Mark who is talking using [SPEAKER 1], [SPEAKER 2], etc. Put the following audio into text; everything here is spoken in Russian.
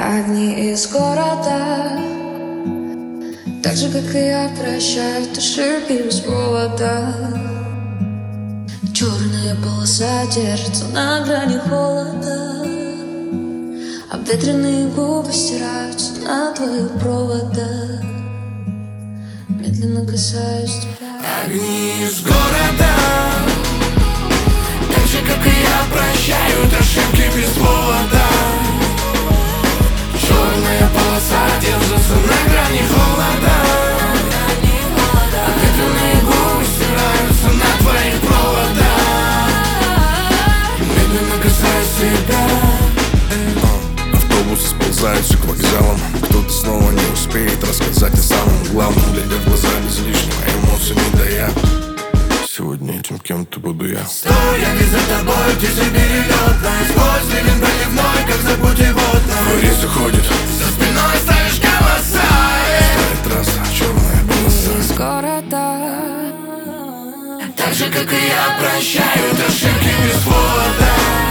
[SPEAKER 1] Одни из города, так же, как и я, прощают ошибки без повода. Черная полоса держится на грани холода, обветренные губы стираются на твоих проводах. Медленно касаюсь тебя.
[SPEAKER 2] Огни из города, так же, как и я, прощают ошибки без повода. Черная полоса держится на грани холода, обветренные губы стираются на твоих проводах. Медленно касаюсь тебя.
[SPEAKER 3] Автобусы сползаются к вокзалам. Кто-то снова не успеет рассказать о самом главном, глядя в глаза без лишнего эмоций не дая. Сегодня этим кем-то буду я.
[SPEAKER 2] Стой, я не за тобой, птица перелетная. Сквозь ливень проливной, как за путеводной.
[SPEAKER 3] Рейс уходит,
[SPEAKER 2] за спиной ставишь голоса.
[SPEAKER 3] старая трасса, черная полоса.
[SPEAKER 1] Из города,
[SPEAKER 2] Так же, как и я, прощают ошибки без повода.